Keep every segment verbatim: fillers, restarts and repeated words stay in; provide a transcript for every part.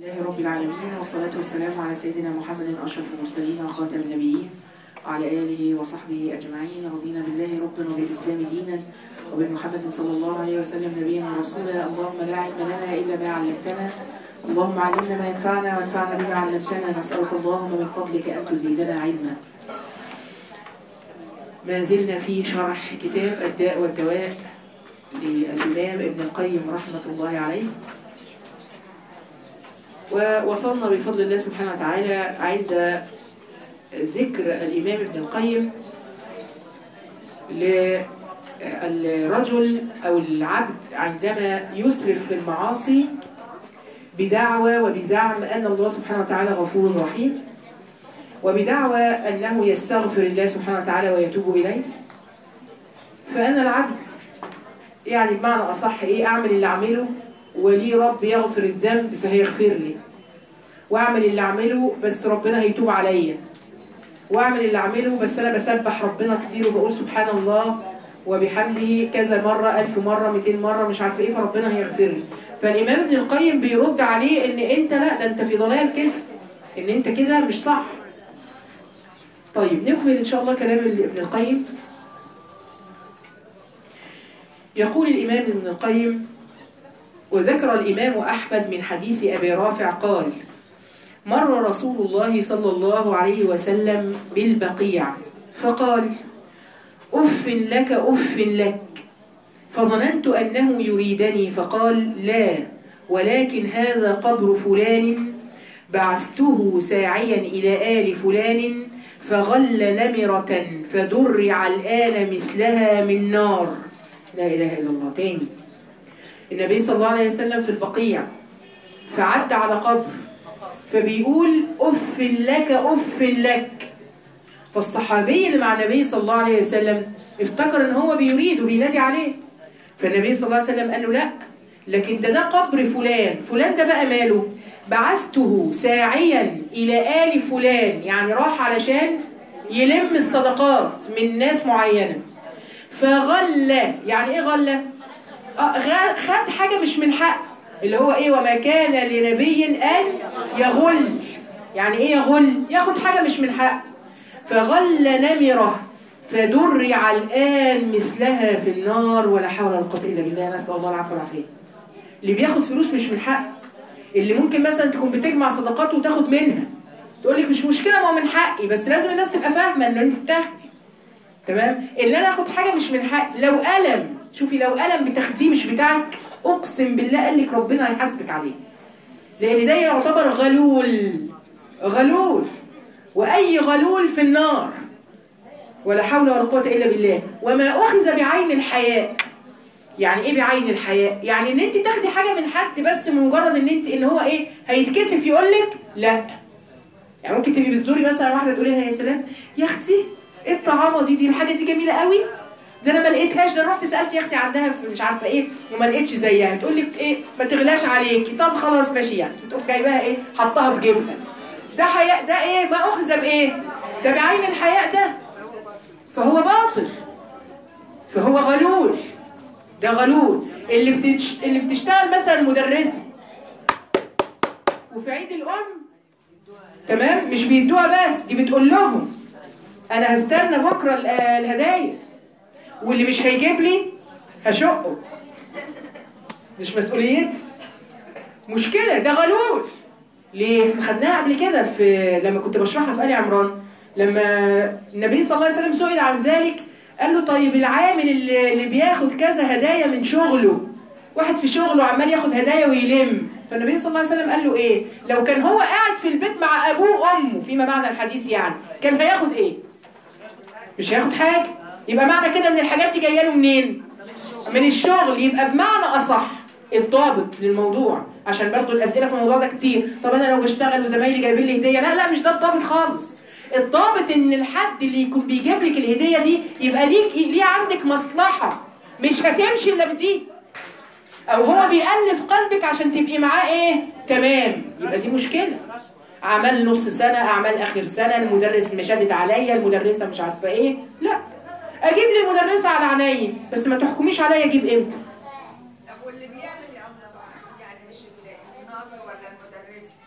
لله رب العالمين، والصلاة والسلام على سيدنا محمد أشرف المرسلين وخاتم النبيين وعلى آله وصحبه أجمعين. رضينا بالله ربا وبالإسلام دينا وبمحمد صلى الله عليه وسلم نبيا ورسولا. اللهم لا علم لنا إلا ما علمتنا، اللهم علمنا ما ينفعنا وانفعنا بما علمتنا. نسألك اللهم من فضلك أن تزيدنا علما. ما زلنا في شرح كتاب الداء والدواء للإمام ابن القيم رحمة الله عليه، ووصلنا بفضل الله سبحانه وتعالى عند ذكر الإمام ابن القيم للرجل أو العبد عندما يسرف في المعاصي بدعوى وبزعم أن الله سبحانه وتعالى غفور رحيم، وبدعوى أنه يستغفر الله سبحانه وتعالى ويتوب إليه. فأن العبد يعني بمعنى أصح إيه، أعمل اللي أعمله ولي رب يغفر الذنب فهيغفر لي، واعمل اللي اعمله بس ربنا هيتوب عليا، واعمل اللي اعمله بس انا بسبح ربنا كتير وبقول سبحان الله وبحمده كذا مره، ألف مره، مئتين مره، مش عارفه ايه، فربنا هيغفر لي. فالامام ابن القيم بيرد عليه ان انت لا، ده انت في ضلال كده، ان انت كده مش صح. طيب نكمل ان شاء الله كلام ابن القيم. يقول الامام ابن القيم: وذكر الإمام أحمد من حديث أبي رافع قال: مر رسول الله صلى الله عليه وسلم بالبقيع فقال: أف لك أف لك، فظننت أنه يريدني فقال: لا، ولكن هذا قبر فلان بعثته ساعيا إلى آل فلان فغل نمرة فدرع الآن مثلها من نار. لا إله إلا الله. تاني، النبي صلى الله عليه وسلم في البقيع فعد على قبر فبيقول أف لك أف لك، فالصحابي اللي مع النبي صلى الله عليه وسلم افتكر ان هو بيريد وبينادي عليه، فالنبي صلى الله عليه وسلم قال له لا، لكن ده ده قبر فلان. فلان ده بقى ماله؟ بعثته ساعيا إلى آل فلان، يعني راح علشان يلم الصدقات من ناس معينة. فغل، يعني ايه غلة؟ خد حاجة مش من حق، اللي هو ايه، وما كان لنبي ان يغل. يعني ايه يغل؟ ياخد حاجة مش من حق. فغل نمرة فدرع الآن مثلها في النار ولا حول ولا قوة إلا بالله. نسأل الله العفو والعافية. اللي بياخد فلوس مش من حق، اللي ممكن مثلا تكون بتجمع صدقات وتاخد منها، تقول لك مش مشكلة ما هو من حقي، بس لازم الناس تبقى فاهمة ان انت بتاخدي، تمام؟ ان انا اخد حاجة مش من حق، لو ألم، شوفي، لو ألم بتاخديه مش بتاعك، اقسم بالله قال لك ربنا هيحاسبك عليه، لان ده يعتبر غلول. غلول، واي غلول في النار ولا حول ولا قوه الا بالله. وما اخذ بعين الحياء. يعني ايه بعين الحياء؟ يعني ان انت تاخدي حاجه من حد بس مجرد ان انت ان هو ايه، هيتكسف يقول لك لا. يعني ممكن تبقي بتزوري مثلا واحده تقولي لها يا سلام يا اختي ايه الطعامه دي دي الحاجه دي جميله قوي، ده انا ما لقيتهاش، ده رحت سالت يا اختي عندها في مش عارفه ايه وما لقيتش زيها، تقول لك ايه ما تغلاش عليكي، طب خلاص ماشي، يعني تقوم جايباها ايه، حطها في جيبها. ده حياء، ده ايه، ما اخذ بايه، ده بعين الحياء، ده فهو باطل، فهو غلول، ده غلول. اللي بتش... اللي بتشتغل مثلا مدرسه وفي عيد الام، تمام، مش بيدوها بس، دي بتقول لهم انا هستنى بكره الهدايا، واللي مش هيجيب لي هشقه، مش مسؤوليتي. مشكلة، ده غلول. ليه؟ خدناها قبل كده في لما كنت بشرحها في آل عمران، لما النبي صلى الله عليه وسلم سئل عن ذلك قال له طيب العامل اللي, اللي بياخد كذا هدايا من شغله، واحد في شغله عمال ياخد هدايا ويلم، فالنبي صلى الله عليه وسلم قال له ايه؟ لو كان هو قاعد في البيت مع ابوه وامه فيما معنى الحديث، يعني كان هياخد ايه؟ مش هياخد حاجة. يبقى معنى كده ان الحاجات دي جايه له منين؟ من الشغل. يبقى بمعنى اصح الضابط للموضوع، عشان برضو الاسئله في الموضوع ده كتير، طب انا لو بشتغل وزمايلي جايبين لي هديه، لا لا مش ده الضابط خالص. الضابط ان الحد اللي يكون بيجيب لك الهديه دي يبقى ليك ليه عندك مصلحه، مش هتمشي الا بدي، او هو بيألف قلبك عشان تبقي معاه ايه، تمام، يبقى دي مشكله. اعمال نص سنه، اعمال اخر سنه، المدرس مشدد عليا، المدرسه مش عارفه ايه، لا، اجيب لي المدرسه على عينيا، بس ما تحكميش عليا اجيب امتى. طب واللي بيعمل يا ابله يعني مش الناظر ولا المدرس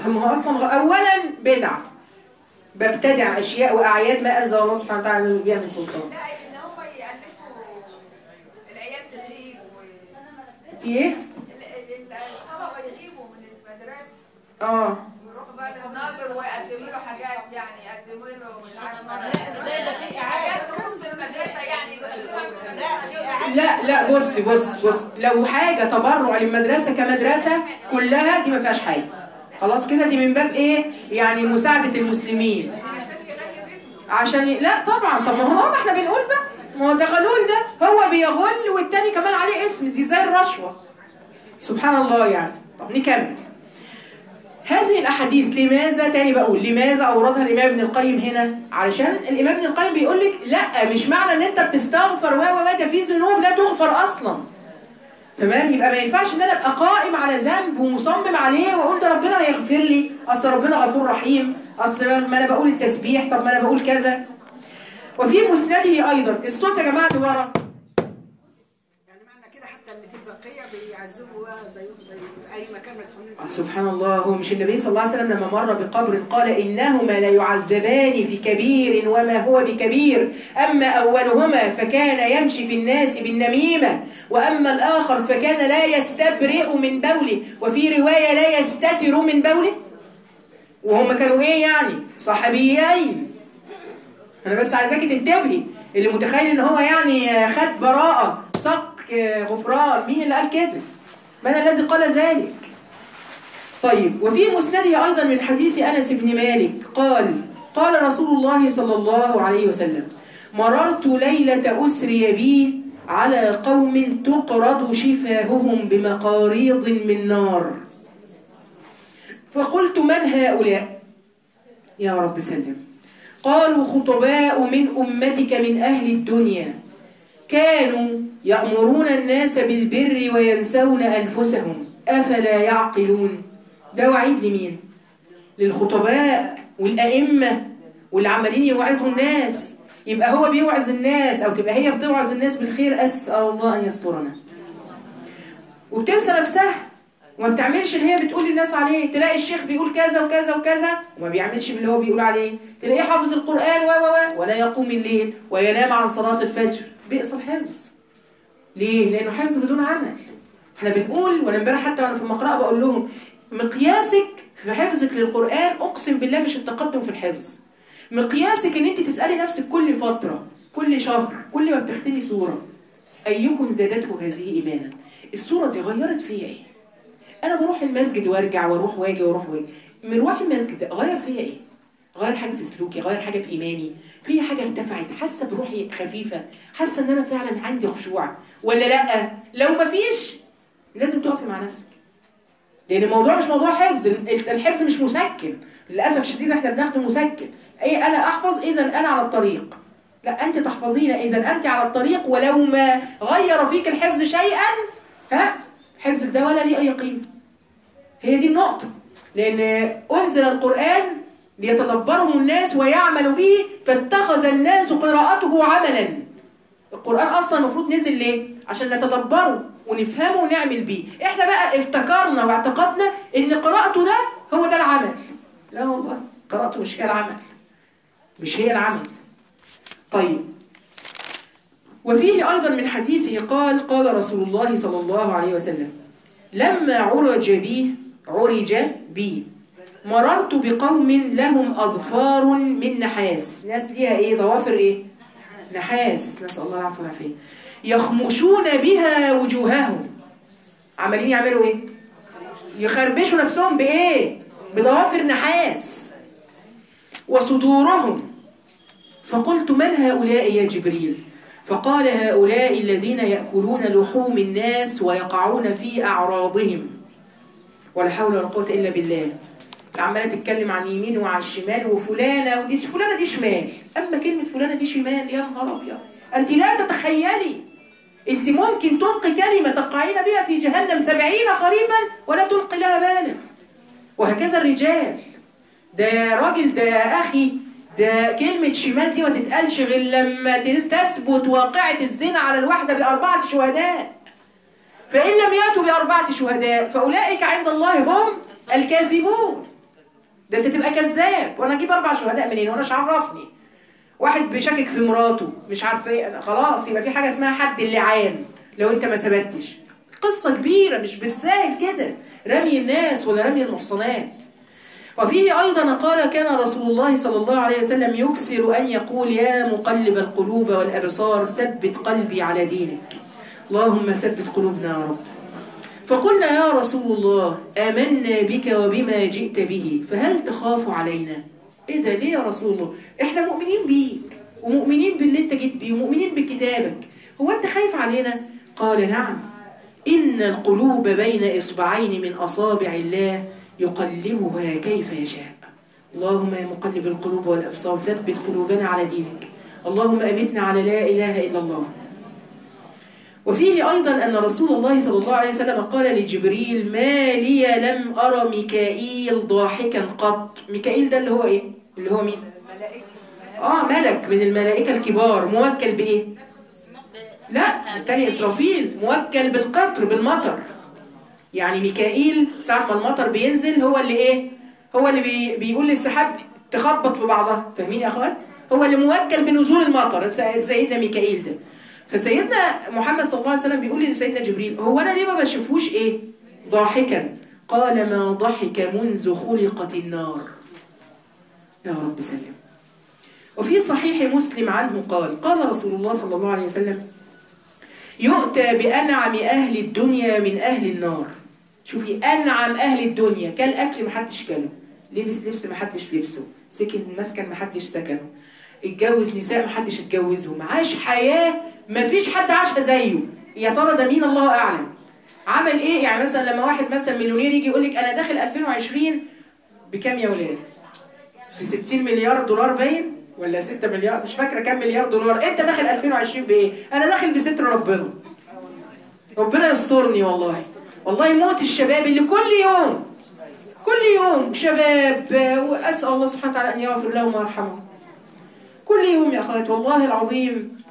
طب ما هو اصلا اولا بدع، ببتدع اشياء واعياد ما انزل الله سبحانه وتعالى بها من سلطان. لا ان هم يالفوا العيال تغيب و... في ايه؟ الطلبه يغيبوا من المدرسه اه ويروحوا بقى للناظر ويقدموا له حاجات، يعني يقدموا له مش عارفه زي ده في حاجات تخص المدرسه يعني يستخدموها في المدرسه. لا لا بص بص بص لو حاجه تبرع للمدرسه كمدرسه كلها دي ما فيهاش حاجه، خلاص كده دي من باب ايه؟ يعني مساعده المسلمين عشان ي... لا طبعا. طب ما هو ما احنا بنقول بقى ما هو ده غلول، ده هو بيغل والتاني كمان عليه اسم، دي زي الرشوه سبحان الله يعني. طب نكمل هذه الاحاديث. لماذا تاني بقول لماذا اوردها الامام ابن القيم هنا؟ علشان الامام ابن القيم بيقول لك لا مش معنى ان انت بتستغفر و و ده في ذنوب لا تغفر اصلا، تمام؟ يبقى ما ينفعش ان انا ابقى قائم على ذنب ومصمم عليه واقول ده ربنا هيغفر لي، اصل ربنا غفور رحيم، اصل ما انا بقول التسبيح، طب ما انا بقول كذا. وفي مسنده ايضا الصوت يا جماعه اللي ورا، يعني معنى كده حتى اللي في البقيه بيعذبوا زيهم زي في اي مكان مدفونين. سبحان الله. هو مش النبي صلى الله عليه وسلم لما مر بقبر قال انهما لا يعذبان في كبير وما هو بكبير، اما اولهما فكان يمشي في الناس بالنميمه، واما الاخر فكان لا يستبرئ من بوله، وفي روايه لا يستتر من بوله. وهم كانوا ايه يعني؟ صحابيين. انا بس عايزاكي تنتبهي، اللي متخيل ان هو يعني خد براءه صك غفران، مين اللي قال كده؟ من الذي قال ذلك؟ طيب وفي مسنده أيضا من حديث أنس بن مالك قال قال رسول الله صلى الله عليه وسلم مررت ليلة أسري بي على قوم تقرض شفاههم بمقاريض من نار، فقلت من هؤلاء يا رب سلم؟ قالوا خطباء من أمتك من أهل الدنيا كانوا يأمرون الناس بالبر وينسون أنفسهم أفلا يعقلون. ده وعيد لمين؟ للخطباء والأئمة واللي عمالين يوعظوا الناس. يبقى هو بيوعظ الناس أو تبقى هي بتوعظ الناس بالخير، أسأل الله أن يسترنا، وبتنسى نفسها وما بتعملش اللي هي بتقول للناس عليه. تلاقي الشيخ بيقول كذا وكذا وكذا وما بيعملش باللي هو بيقول عليه. تلاقيه حافظ القرآن و و ولا يقوم الليل وينام عن صلاة الفجر. بئس الحفظ. ليه؟ لأنه حفظ بدون عمل. احنا بنقول، وانا امبارح حتى وانا في المقرأة بقول لهم مقياسك في حفظك للقرآن اقسم بالله مش التقدم في الحفظ، مقياسك ان انت تسألي نفسك كل فترة كل شهر كل ما بتختمي سورة ايكم زادته هذه ايمانا، السورة دي غيرت فيا ايه؟ انا بروح المسجد وارجع واروح واجي واروح واجي، مروح المسجد ده غير فيا ايه؟ غير حاجة في سلوكي، غير حاجة في ايماني، في حاجة ارتفعت، حاسة بروحي خفيفة، حاسة ان انا فعلا عندي خشوع ولا لا؟ لو مفيش لازم تقفي مع نفسك، لان الموضوع مش موضوع حفظ. الحفظ مش مسكن للاسف الشديد، احنا بناخده مسكن. اي انا احفظ اذا انا على الطريق، لا انت تحفظين اذا انت على الطريق، ولو ما غير فيك الحفظ شيئا ها حفظك ده ولا ليه اي قيمه. هي دي النقطه، لان انزل القران ليتدبره الناس ويعملوا به فاتخذ الناس قراءته عملا. القران اصلا المفروض نزل ليه؟ عشان نتدبره ونفهمه ونعمل بيه. احنا بقى افتكرنا واعتقدنا ان قراءته ده هو ده العمل. لا والله قراءته مش هي العمل، مش هي العمل. طيب وفيه ايضا من حديثه قال قال رسول الله صلى الله عليه وسلم لما عرج بي عرج بي مررت بقوم لهم اظفار من نحاس، ناس ليها ايه؟ ضوافر ايه؟ نحاس، نسأل الله العفو والعافية، يخمشون بها وجوههم. عمالين يعملوا ايه؟ يخربشوا نفسهم بايه؟ بضوافر نحاس. وصدورهم. فقلت من هؤلاء يا جبريل؟ فقال هؤلاء الذين يأكلون لحوم الناس ويقعون في أعراضهم. ولا حول ولا قوة إلا بالله. عمالة تتكلم عن يمين وعن الشمال وفلانة ودي فلانة دي شمال، أما كلمة فلانة دي شمال يا نهار أبيض، أنت لا تتخيلي أنت ممكن تلقي كلمة تقعين بها في جهنم سبعين خريفا ولا تلقي لها بالا. وهكذا الرجال، ده يا راجل ده يا أخي، ده كلمة شمال دي ما تتقالش غير لما تثبت واقعة الزنا على الواحدة بأربعة شهداء. فإن لم يأتوا بأربعة شهداء فأولئك عند الله هم الكاذبون. ده انت تبقى كذاب، وانا اجيب اربع شهداء منين وانا مش عرفني؟ واحد بيشكك في مراته مش عارفه ايه، خلاص يبقى في حاجه اسمها حد اللعان لو انت ما ثبتش. قصه كبيره مش بالسهل كده رمي الناس ولا رمي المحصنات. وفيه ايضا قال كان رسول الله صلى الله عليه وسلم يكثر ان يقول يا مقلب القلوب والابصار ثبت قلبي على دينك، اللهم ثبت قلوبنا يا رب. فقلنا يا رسول الله آمنا بك وبما جئت به فهل تخاف علينا؟ ايه ده ليه يا رسول الله؟ احنا مؤمنين بيك ومؤمنين باللي انت جيت بيه ومؤمنين بكتابك، هو انت خايف علينا؟ قال نعم، إن القلوب بين إصبعين من أصابع الله يقلبها كيف يشاء. اللهم يا مقلب القلوب والأبصار ثبت قلوبنا على دينك، اللهم أمتنا على لا إله إلا الله. وفيه أيضا أن رسول الله صلى الله عليه وسلم قال لجبريل ما لي لم أرى ميكائيل ضاحكا قط. ميكائيل ده اللي هو إيه؟ اللي هو مين؟ آه ملك من الملائكة الكبار، موكل بإيه؟ لا التاني إسرافيل موكل بالقطر بالمطر. يعني ميكائيل ساعة ما المطر بينزل هو اللي إيه؟ هو اللي بي بيقول للسحاب تخبط في بعضها، فاهمين يا أخوات؟ هو اللي موكل بنزول المطر سيدنا ميكائيل ده. فسيدنا محمد صلى الله عليه وسلم بيقول لسيدنا جبريل هو أنا ليه ما بشوفوش إيه؟ ضاحكا. قال ما ضحك منذ خلقت النار. يا رب سلم. وفي صحيح مسلم عنه قال قال رسول الله صلى الله عليه وسلم يؤتى بأنعم أهل الدنيا من أهل النار. شوفي أنعم أهل الدنيا، كل أكل محدش كله، لبس لبس محدش لبسه، سكن مسكن محدش سكنه، اتجوز نساء محدش اتجوزهم، عاش حياة مفيش حد عاشها زيه. يا ترى ده مين؟ الله أعلم. عمل إيه؟ يعني مثلا لما واحد مثلا مليونير يجي يقول لك أنا داخل ألفين وعشرين بكام يا ولاد؟ ب ستين مليار دولار باين؟ ولا ستة مليار؟ مش فاكرة كام مليار دولار. أنت داخل ألفين وعشرين بإيه؟ أنا داخل بستر ربنا. ربنا يسترني والله. والله موت الشباب اللي كل يوم كل يوم شباب، وأسأل الله سبحانه وتعالى أن يغفر لهم ويرحمهم. كل يوم يا أخوات والله العظيم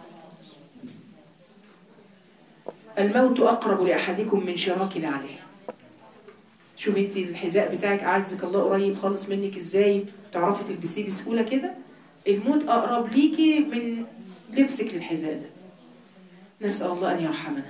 الموت أقرب لأحدكم من شراك عليه. شوف انت الحذاء بتاعك أعزك الله قريب خالص منك ازاي تعرفي تلبسيه بسهولة كده، الموت أقرب ليكي من لبسك للحذاء ده. نسأل الله أن يرحمنا.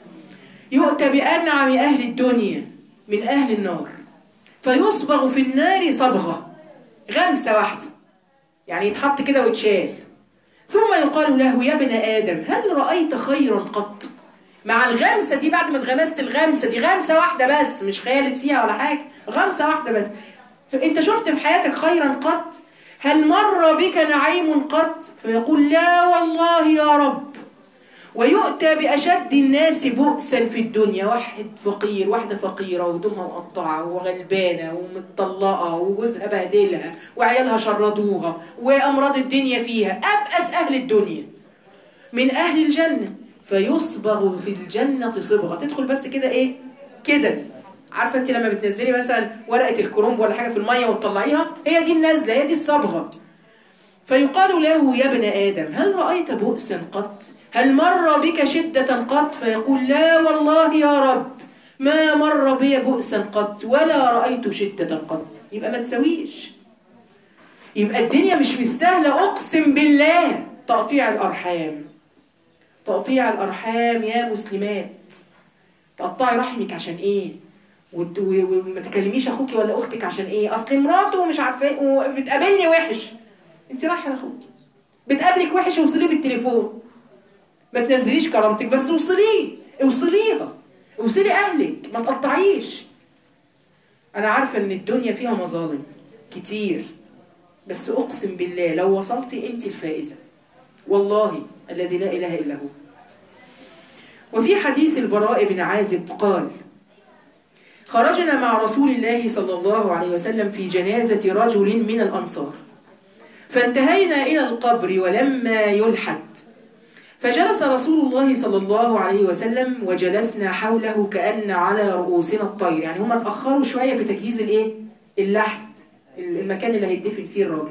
يؤتى بأنعم أهل الدنيا من أهل النار فيصبغ في النار صبغة، غمسة واحدة يعني يتحط كده ويتشال، ثم يقال له يا ابن آدم هل رأيت خيرا قط؟ مع الغمسة دي بعد ما اتغمست الغمسة دي غمسة واحدة بس، مش خيالت فيها ولا حاجة، غمسة واحدة بس، انت شفت في حياتك خيرا قط؟ هل مر بك نعيم قط؟ فيقول لا والله يا رب. ويؤتى بأشد الناس بؤسا في الدنيا، واحد فقير، واحدة فقيرة وهدومها مقطعة وغلبانة ومتطلقة وجوزها بهدلها وعيالها شردوها وأمراض الدنيا فيها، أبأس أهل الدنيا من أهل الجنة فيصبغ في الجنة صبغة. تدخل بس كده إيه كده، عارفة أنت لما بتنزلي مثلا ورقة الكرنب ولا حاجة في المية وتطلعيها، هي دي النازلة، هي دي الصبغة. فيقال له يا ابن آدم هل رأيت بؤسا قط؟ هل مر بك شدة قط؟ فيقول لا والله يا رب ما مر بي بؤسا قط ولا رأيت شدة قط. يبقى ما تسويش، يبقى الدنيا مش مستاهلة أقسم بالله. تقطيع الأرحام، تقطيع الأرحام يا مسلمات، تقطعي رحمك عشان إيه؟ وما تكلميش أخوك ولا أختك عشان إيه؟ أصل مراته مش عارفة إيه وبتقابلني وحش. أنت رايحة لأخوك بتقابلك وحش وصليه بالتليفون، ما تنزليش كرامتك بس اوصليه، اوصليها، اوصلي أهلك، ما تقطعيش. أنا عارفة إن الدنيا فيها مظالم كتير، بس أقسم بالله لو وصلتي أنت الفائزة والله الذي لا إله إلا هو. وفي حديث البراء بن عازب قال خرجنا مع رسول الله صلى الله عليه وسلم في جنازة رجل من الأنصار فانتهينا إلى القبر ولما يلحد فجلس رسول الله صلى الله عليه وسلم وجلسنا حوله كأن على رؤوسنا الطير. يعني هم اتأخروا شوية في تجهيز الايه اللحد، المكان اللي هيدفن فيه الراجل.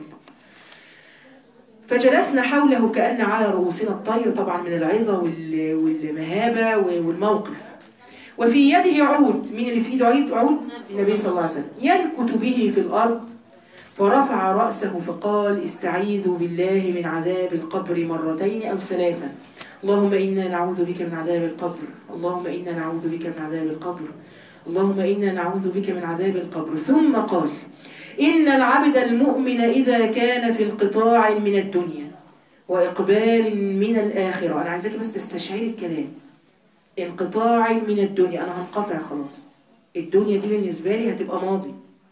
فجلسنا حوله كأن على رؤوسنا الطير، طبعا من العظة والمهابة والموقف. وفي يده عود، مين اللي في ايده عود؟ عود النبي صلى الله عليه وسلم، ينكت به في الأرض فرفع رأسه فقال استعيذوا بالله من عذاب القبر مرتين أو ثلاثا اللهم إنا نعوذ بك من عذاب القبر اللهم إنا نعوذ بك من عذاب القبر اللهم إنا نعوذ بك من عذاب القبر. ثم قال إن العبد المؤمن إذا كان في انقطاع من الدنيا وإقبال من الآخرة، أنا عايزاك بس تستشعري الكلام، انقطاع من الدنيا، أنا هنقطع خلاص، الدنيا دي بالنسبة لي هتبقى ماضي،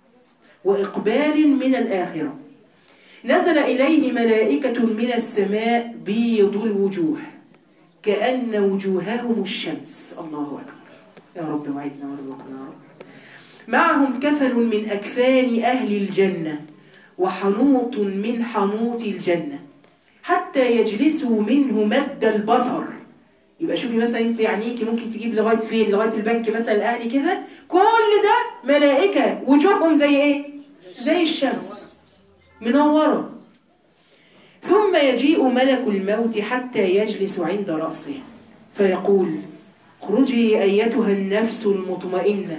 وإقبال من الآخرة، نزل إليه ملائكة من السماء بيض الوجوه كأن وجوههم الشمس. الله أكبر، يا رب وعدنا وارزقنا يا رب. معهم كفن من أكفان أهل الجنة وحنوط من حنوط الجنة حتى يجلسوا منه مد البصر. يبقى شوفي مثلا انت عينيكي ممكن تجيب لغايه فين؟ لغايه البنك مثلا الاهلي كده، كل ده ملائكه وجوههم زي ايه؟ زي الشمس منوره. ثم يجيء ملك الموت حتى يجلس عند رأسه فيقول اخرجي أيتها النفس المطمئنة،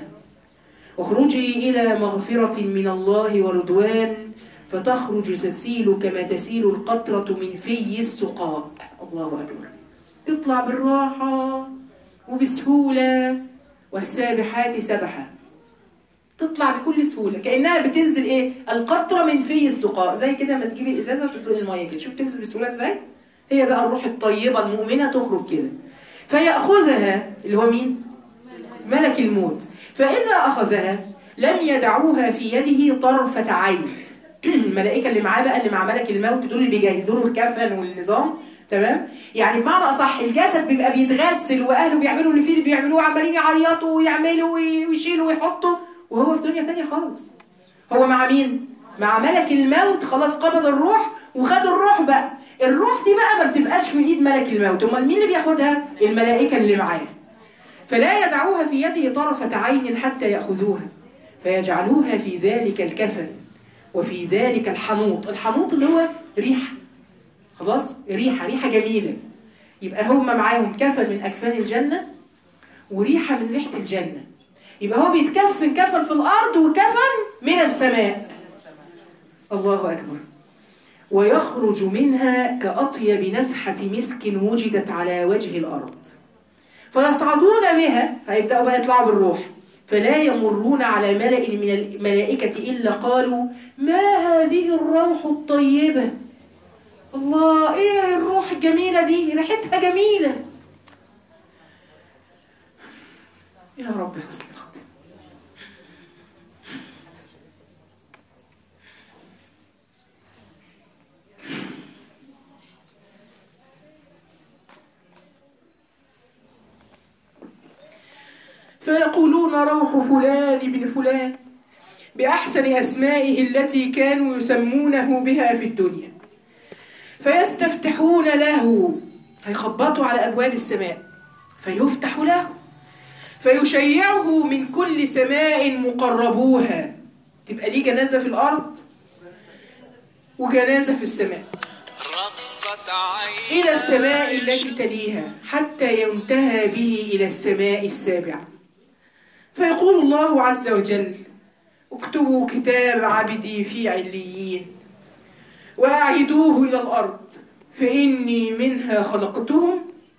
اخرجي إلى مغفرة من الله ورضوان، فتخرج تسيل كما تسيل القطرة من في السقاء. الله أكبر، تطلع بالراحة وبسهولة، والسابحات سبحا، تطلع بكل سهولة كأنها بتنزل ايه؟ القطرة من في السقاء، زي كده ما تجيبي الإزازة وتدلقي المية كده، شوف بتنزل بسهولة ازاي؟ هي بقى الروح الطيبة المؤمنة تخرج كده، فيأخذها اللي هو مين؟ ملك الموت. فإذا أخذها لم يدعوها في يده طرفة عين. الملائكة اللي معاه بقى، اللي مع ملك الموت دول اللي بيجهزوا له الكفن والنظام، تمام؟ يعني بمعنى أصح الجسد بيبقى بيتغسل وأهله بيعملوا اللي فيه اللي بيعملوه، عمالين يعيطوا ويعملوا ويشيلوا ويحطوا، وهو في دنيا تانية خالص. هو مع مين؟ مع ملك الموت، خلاص قبض الروح وخد الروح بقى. الروح دي بقى ما بتبقاش في ايد ملك الموت، امال مين اللي بياخدها؟ الملائكة اللي معاه. فلا يدعوها في يده طرفة عين حتى يأخذوها فيجعلوها في ذلك الكفن وفي ذلك الحنوط. الحنوط اللي هو ريحة، خلاص ريحة ريحة جميلة. يبقى هم معاهم كفن من أكفان الجنة وريحة من ريحة الجنة. يبقى هو بيتكفن كفن في الأرض وكفن من السماء. الله أكبر. ويخرج منها كأطيب نفحة مسك وجدت على وجه الأرض، فيصعدون بها، هيبدأوا بقى يطلعوا بالروح، فلا يمرون على ملأ من الملائكة إلا قالوا ما هذه الروح الطيبة؟ الله، إيه الروح الجميلة دي؟ ريحتها جميلة. يا رب حسن الخاتمة. فيقولون روح فلان ابن فلان بأحسن أسمائه التي كانوا يسمونه بها في الدنيا، فيستفتحون له، هيخبطوا على أبواب السماء فيفتح له، فيشيعه من كل سماء مقربوها، تبقى ليه جنازة في الأرض وجنازة في السماء، إلى السماء التي تليها حتى ينتهى به إلى السماء السابعة. فيقول الله عز وجل اكتبوا كتاب عبدي في عليين وأعيدوه إلى الأرض فإني منها خلقتهم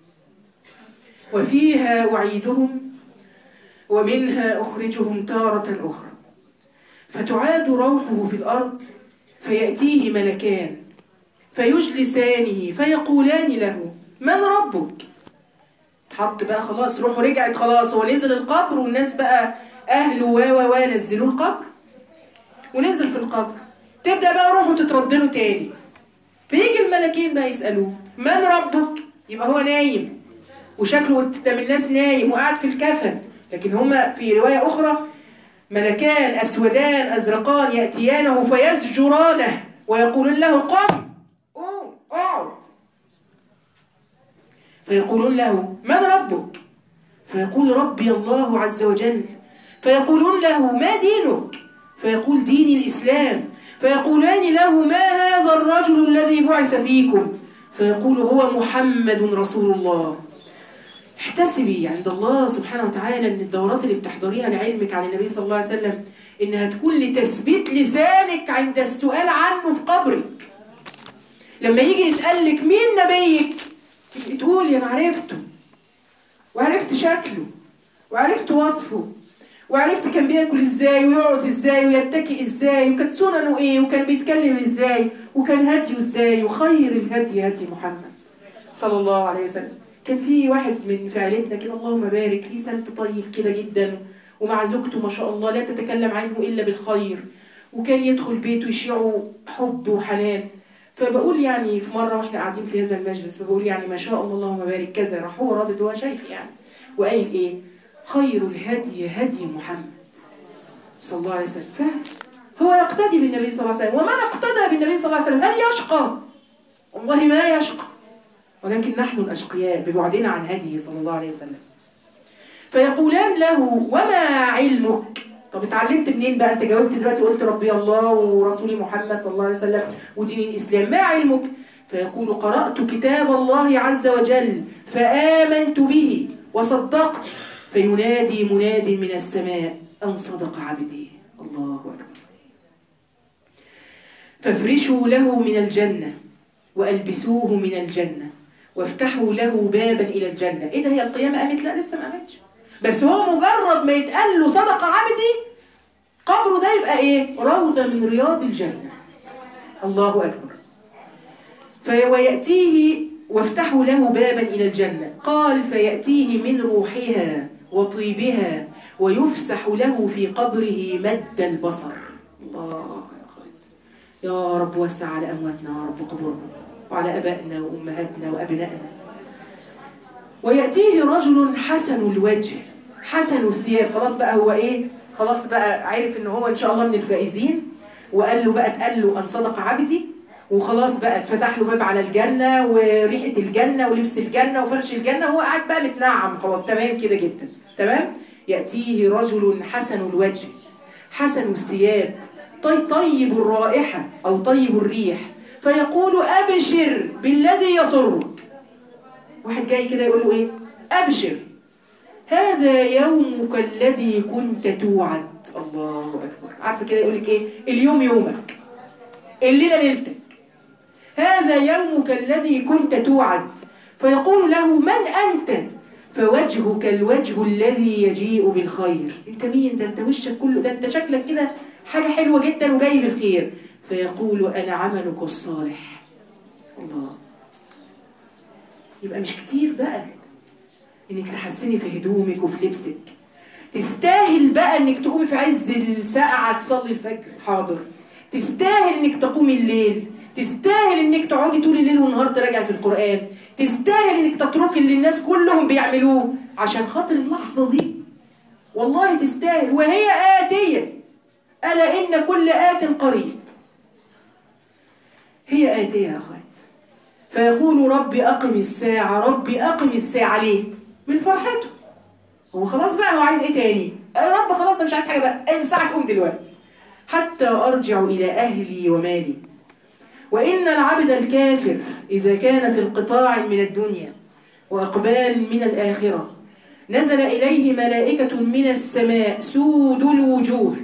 وفيها أعيدهم ومنها أخرجهم تارة أخرى. فتعاد روحه في الأرض فيأتيه ملكان فيجلسانه فيقولان له من ربك؟ حط بقى خلاص روحه رجعت، خلاص هو نزل القبر والناس بقى أهله و و و نزلوه القبر ونزل في القبر، تبدأ بقى روحه تترد له تاني. فيجي الملكين بقى يسألوه من ربك؟ يبقى هو نايم وشكله قدام الناس نايم وقاعد في الكفن، لكن هما في رواية أخرى ملكان أسودان أزرقان يأتيانه فيزجرانه ويقولون له قم قوم اقعد، فيقولون له من ربك؟ فيقول ربي الله عز وجل. فيقولون له ما دينك؟ فيقول ديني الإسلام. فيقولان له ما هذا الرجل الذي بعث فيكم؟ فيقول هو محمد رسول الله. احتسبي عند الله سبحانه وتعالى ان الدورات اللي بتحضريها لعلمك عن النبي صلى الله عليه وسلم انها تكون لتثبيت لسانك عند السؤال عنه في قبرك. لما يجي يسألك مين نبيك تقولي انا عرفته وعرفت شكله وعرفت وصفه وعرفت كان بياكل ازاي ويقعد ازاي ويتكئ ازاي وكانت سننه ايه وكان بيتكلم ازاي وكان هديه ازاي. وخير الهدي هدي محمد صلى الله عليه وسلم. كان في واحد من فعلتنا كده اللهم بارك ليه سمت طيب كده جدا ومع زوجته ما شاء الله لا تتكلم عنه الا بالخير وكان يدخل بيته يشيعه حب وحنان. فبقول يعني في مره واحنا قاعدين في هذا المجلس فبقول يعني ما شاء الله اللهم بارك كذا راح هو رادد هو شايف يعني وقايل ايه خير الهدي هدي محمد صلى الله عليه وسلم. فهو يقتدي بالنبي صلى الله عليه وسلم. ومن اقتدى بالنبي صلى الله عليه وسلم هل يشقى؟ والله ما يشقى، ولكن نحن الأشقياء ببعدنا عن هديه صلى الله عليه وسلم. فيقولان له وما علمك؟ طب اتعلمت منين بقى؟ انت جاوبت دلوقتي قلت ربي الله ورسولي محمد صلى الله عليه وسلم ودين الإسلام، ما علمك؟ فيقول قرأت كتاب الله عز وجل فآمنت به وصدقت. فينادي مناد من السماء أن صدق عبدي. الله أكبر. فافرشوا له من الجنة وألبسوه من الجنة وافتحوا له بابا إلى الجنة. إيه ده هي القيامة قامت؟ لا لسه ما قامتش، بس هو مجرد ما يتقال له صدق عبدي قبره ده يبقى إيه؟ روضة من رياض الجنة. الله أكبر. فيأتيه وافتحوا له بابا إلى الجنة. قال فيأتيه من روحها وطيبها ويفسح له في قبره مد البصر. الله يا رب وسع على أمواتنا يا رب قبورنا وعلى أبائنا وأمهاتنا وأبنائنا. ويأتيه رجل حسن الوجه حسن الثياب. خلاص بقى هو إيه؟ خلاص بقى عارف إن هو إن شاء الله من الفائزين وقال له بقى اتقال له أن صدق عبدي وخلاص بقى اتفتح له باب على الجنة وريحة الجنة ولبس الجنة وفرش الجنة وهو قاعد بقى متنعم خلاص تمام كده جدا تمام. يأتيه رجل حسن الوجه حسن الثياب طيب الرائحة أو طيب الريح فيقول أبشر بالذي يسرك. واحد جاي كده يقول له إيه؟ أبشر هذا يومك الذي كنت توعد. الله أكبر. عارفة كده يقول لك إيه؟ اليوم يومك الليلة ليلتك هذا يومك الذي كنت توعد. فيقول له من أنت؟ فوجهك الوجه الذي يجيء بالخير. انت مين ده؟ انت وشك كله ده انت شكلك كده حاجة حلوة جدا وجاي بالخير. فيقول أنا عملك الصالح. الله. يبقى مش كتير بقى انك تحسني في هدومك وفي لبسك. تستاهل بقى انك تقومي في عز الساعة تصلي الفجر حاضر. تستاهل انك تقومي الليل. تستاهل انك تقعدي طول الليل والنهار تراجعي في القرآن. تستاهل انك تتركي اللي الناس كلهم بيعملوه عشان خاطر اللحظة دي. والله تستاهل وهي آتية. ألا إن كل آت قريب. هي آتية يا أخوات. فيقول ربي أقم الساعة ربي أقم الساعة. ليه؟ من فرحته. هو خلاص بقى هو عايز إيه تاني؟ يا رب خلاص مش عايز حاجة بقى الساعة تقوم دلوقتي حتى أرجع إلى أهلي ومالي. وإن العبد الكافر إذا كان في انقطاع من الدنيا وإقبال من الآخرة نزل إليه ملائكة من السماء سود الوجوه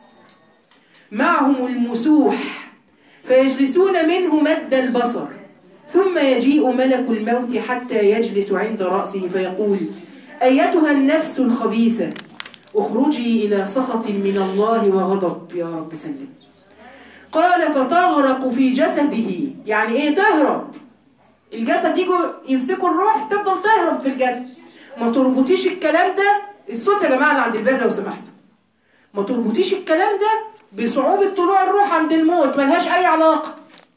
معهم المسوح فيجلسون منه مد البصر ثم يجيء ملك الموت حتى يجلس عند رأسه فيقول أيتها النفس الخبيثة اخرجي إلى سخط من الله وغضب. يا رب سلم. قال فتغرق في جسده. يعني ايه تهرب؟ الجسد يجوا يمسكوا الروح تفضل تهرب في الجسد. ما تربطيش الكلام ده. الصوت يا جماعة اللي عند الباب لو سمحتوا. ما تربطيش الكلام ده بصعوبة طلوع الروح عند الموت. ملهاش أي علاقة.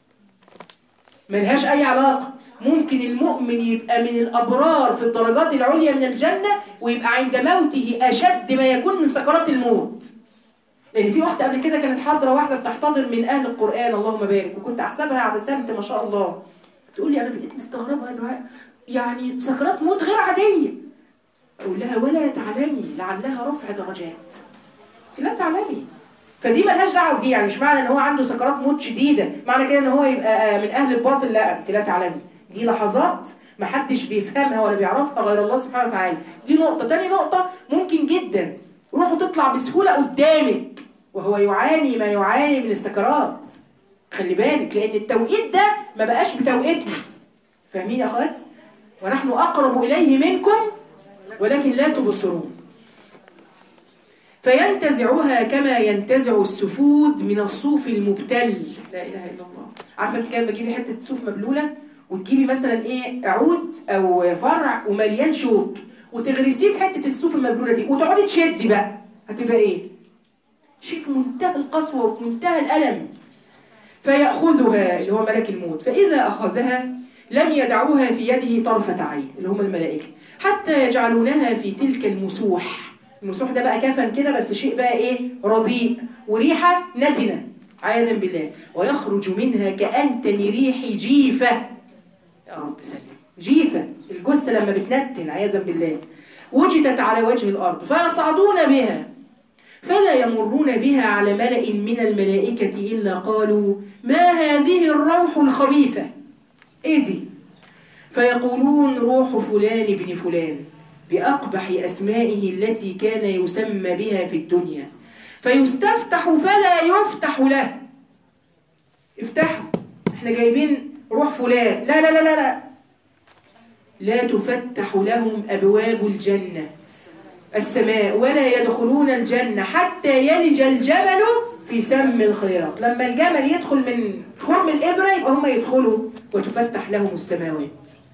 ملهاش أي علاقة. ممكن المؤمن يبقى من الأبرار في الدرجات العليا من الجنة ويبقى عند موته أشد ما يكون من سكرات الموت. لأن في واحدة قبل كده كانت حاضرة واحدة بتحتضر من أهل القرآن اللهم بارك وكنت أحسبها على سمت ما شاء الله. تقول لي أنا بقيت مستغربة يا دعاء يعني سكرات موت غير عادية. أقول لها ولا تعلمي لعلها رفع درجات. أنت لا تعلمي. فدي ملهاش دعوة بدي. يعني مش معنى إن هو عنده سكرات موت شديدة معنى كده إن هو يبقى من أهل الباطل. لا أنت لا تعلمي. دي لحظات محدش بيفهمها ولا بيعرفها غير الله سبحانه وتعالى. دي نقطة. تاني نقطة، ممكن جدا روحه تطلع بسهولة قدامك وهو يعاني ما يعاني من السكرات. خلي بالك، لأن التوقيت ده ما بقاش بتوقيتنا. فاهمين يا أخوات؟ ونحن أقرب إليه منكم ولكن لا تبصرون. فينتزعها كما ينتزع السفود من الصوف المبتل. لا إله إلا الله. عارفة أنت كده بتجيبي حتة صوف مبلولة وتجيبي مثلا إيه عود أو فرع ومليان شوك وتغرسيه في حتة الصوف المبلولة دي وتقعدي تشدي بقى، هتبقى إيه؟ شيء في منتهى القسوة وفي منتهى الألم. فيأخذها اللي هو ملك الموت، فإذا أخذها لم يدعوها في يده طرفة عين اللي هم الملائكة حتى يجعلونها في تلك المسوح. المسوح ده بقى كفن كده بس شيء بقى إيه رديء وريحة نتنة عياذا بالله، ويخرج منها كأنتن ريح جيفة. يا رب سلم. جيفة الجثة لما بتنتن عياذا بالله. وجدت على وجه الأرض فيصعدون بها فلا يمرون بها على ملأ من الملائكة إلا قالوا ما هذه الروح الخبيثة؟ إيه دي؟ فيقولون روح فلان ابن فلان بأقبح أسمائه التي كان يسمى بها في الدنيا، فيستفتح فلا يفتح له. افتحوا، احنا جايبين روح فلان، لا لا لا لا لا لا تفتح لهم أبواب الجنة السماء ولا يدخلون الجنة حتى يلج الجمل في سم الخياط. لما الجمل يدخل من خرم الإبرة يبقى هم يدخلوا وتفتح لهم السماوات.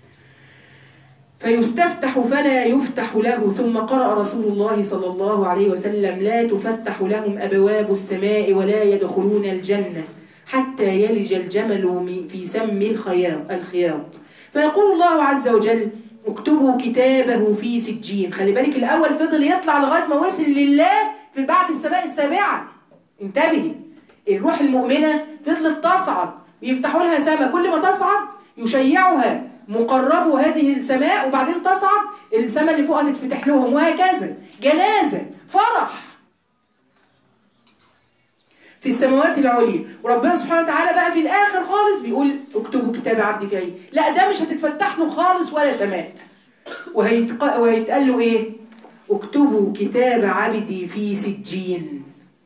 فيستفتح فلا يفتح له. ثم قرأ رسول الله صلى الله عليه وسلم لا تفتح لهم أبواب السماء ولا يدخلون الجنة حتى يلج الجمل في سم الخياط الخياط. فيقول الله عز وجل اكتبوا كتابه في سجين. خلي بالك الأول فضل يطلع لغاية ما وصل لله في بعد السماء السابعة. انتبهي، الروح المؤمنة فضلت تصعد ويفتحوا لها سماء، كل ما تصعد يشيعها مقربوا هذه السماء وبعدين تصعد السماء اللي فوقها تتفتح لهم، وهكذا جنازة فرح في السماوات العليا. وربنا سبحانه وتعالى بقى في الآخر خالص بيقول اكتبوا كتاب عبدي في عين. لا ده مش هتتفتح له خالص ولا سماء، وهيتق... وهيتقال له ايه؟ اكتبوا كتاب عبدي في سجين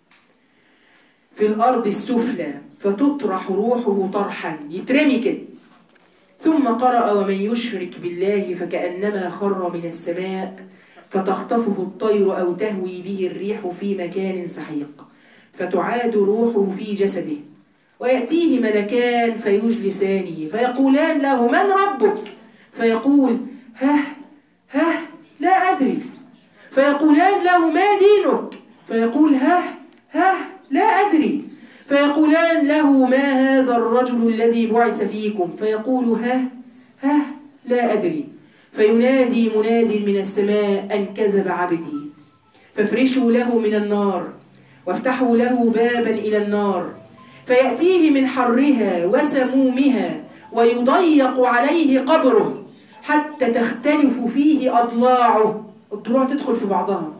في الأرض السفلى فتطرح روحه طرحا، يترمي كده. ثم قرأ ومن يشرك بالله فكأنما خر من السماء فتخطفه الطير أو تهوي به الريح في مكان سحيق فتعاد روحه في جسده ويأتيه ملكان فيجلسانه فيقولان له من ربك؟ فيقول ها ها لا أدري. فيقولان له ما دينك؟ فيقول ها ها لا أدري. فيقولان له ما هذا الرجل الذي بعث فيكم؟ فيقول ها ها لا أدري. فينادي مناد من السماء أن كذب عبدي فافرشوا له من النار وافتحوا له بابا إلى النار فيأتيه من حرها وسمومها ويضيق عليه قبره حتى تختلف فيه أضلاعه، الضلوع تدخل في بعضها.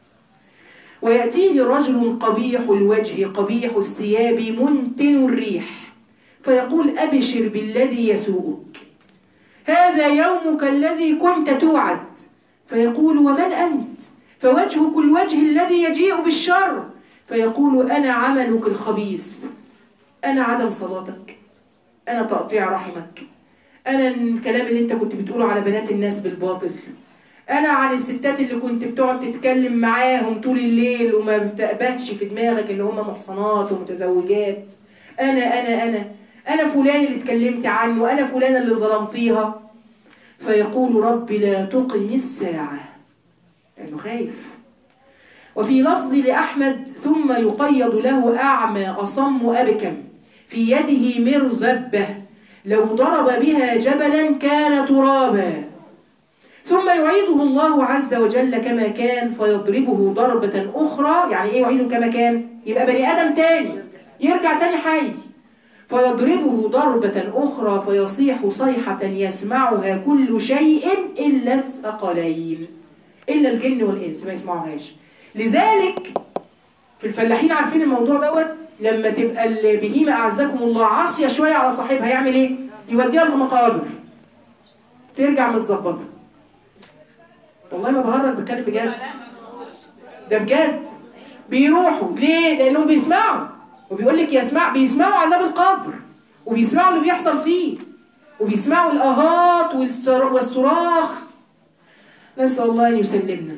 ويأتيه رجل قبيح الوجه قبيح الثياب منتن الريح فيقول أبشر بالذي يسوءك، هذا يومك الذي كنت توعد. فيقول ومن أنت؟ فوجهك الوجه الذي يجيء بالشر. فيقول أنا عملك الخبيث، أنا عدم صلاتك، أنا تقطيع رحمك، أنا الكلام اللي أنت كنت بتقوله على بنات الناس بالباطل، أنا عن الستات اللي كنت بتقعد تتكلم معاهم طول الليل وما بتقبهش في دماغك إن هم محصنات ومتزوجات، أنا أنا أنا أنا فلان اللي اتكلمت عنه، أنا فلان اللي ظلمتيها. فيقول رب لا تقم الساعة، لأنه خايف. وفي لفظ لأحمد ثم يقيض له أعمى أصم أبكم في يده مرزبة لو ضرب بها جبلا كان ترابا، ثم يعيده الله عز وجل كما كان فيضربه ضربة أخرى. يعني إيه يعيده كما كان؟ يبقى بني آدم تاني، يرجع تاني حي. فيضربه ضربة أخرى فيصيح صيحة يسمعها كل شيء إلا الثقلين، إلا الجن والإنس ما يسمعوهاش. لذلك في الفلاحين عارفين الموضوع دوت، لما تبقى البهيمة أعزكم الله عاصية شوية على صاحبها يعمل إيه؟ يوديها المقابر. ترجع متظبطه. والله ما بهرج، بتكلم بجد، ده بجد. بيروحوا ليه؟ لانهم بيسمعوا، وبيقول لك يسمع، بيسمعوا عذاب القبر، وبيسمعوا اللي بيحصل فيه، وبيسمعوا الاهات والصراخ. نسال الله ان يسلمنا.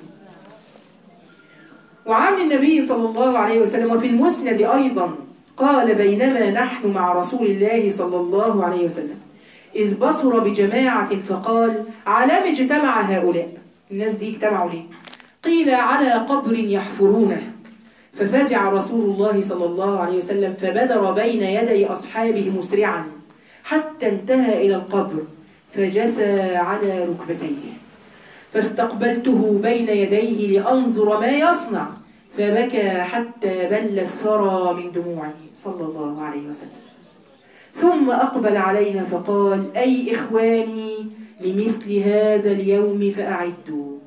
وعن النبي صلى الله عليه وسلم وفي المسند ايضا قال: بينما نحن مع رسول الله صلى الله عليه وسلم إذ بصر بجماعة فقال: على ما اجتمع هؤلاء؟ الناس دي اجتمعوا ليه؟ قيل: على قبر يحفرونه. ففزع رسول الله صلى الله عليه وسلم فبدر بين يدي أصحابه مسرعا حتى انتهى إلى القبر فجثى على ركبتيه، فاستقبلته بين يديه لأنظر ما يصنع، فبكى حتى بل الثرى من دموعه صلى الله عليه وسلم. ثم أقبل علينا فقال: أي إخواني، لمثل هذا اليوم فأعدوا.